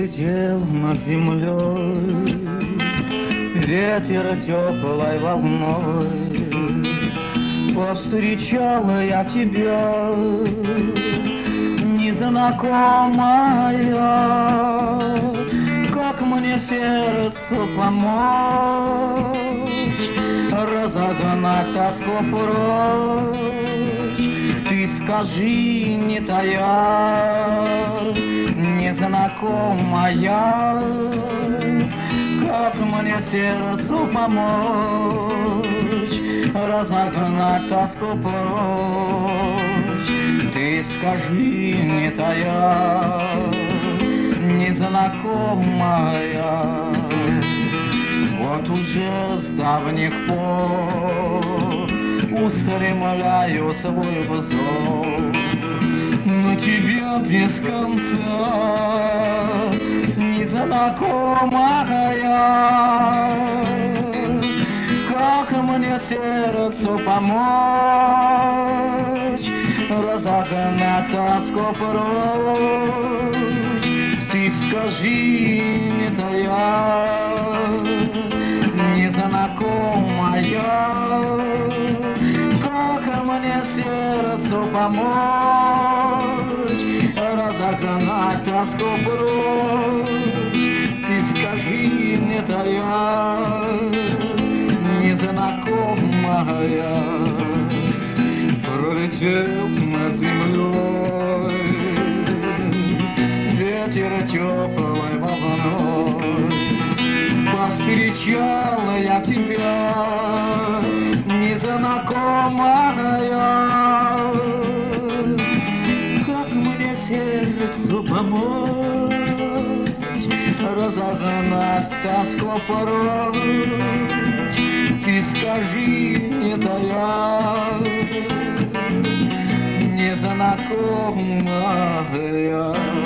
Пролетел над землей ветер теплой волной, повстречала я тебя, незнакомая. Как мне сердцу помочь разогнать тоску прочь? Ты скажи, не тая, незнакомая, как мне сердцу помочь разогнать тоску прочь? Ты скажи, не тая, незнакомая. Вот уже с давних пор устремляю свой взор на тебя без конца, незнакомая. Как мне сердцу помочь разогнать тоску прочь? Ты скажи, не тая, незнакомая, как мне сердцу помочь разогнать тоску прочь? Ты скажи, не тая, незнакомая. Пролетел над землей ветер теплой волной, повстречала я тебя, незнакомая. Как мне сердцу помочь разогнать тоску прочь? Ты скажи, не тая, незнакомая.